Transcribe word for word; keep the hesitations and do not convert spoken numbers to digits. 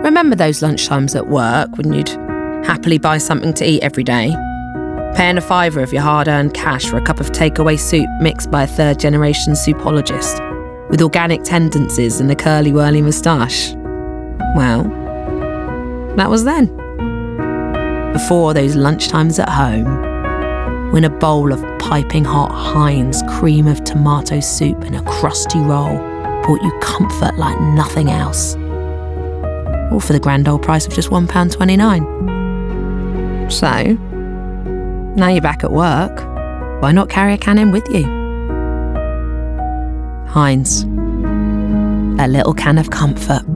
Remember those lunchtimes at work when you'd happily buy something to eat every day? Paying a fiver of your hard-earned cash for a cup of takeaway soup mixed by a third-generation soupologist with organic tendencies and a curly-whirly moustache? Well, that was then. Before those lunchtimes at home, when a bowl of piping hot Heinz cream of tomato soup and a crusty roll brought you comfort like nothing else. All for the grand old price of just one pound twenty-nine. So, now you're back at work, why not carry a can in with you? Heinz, a little can of comfort.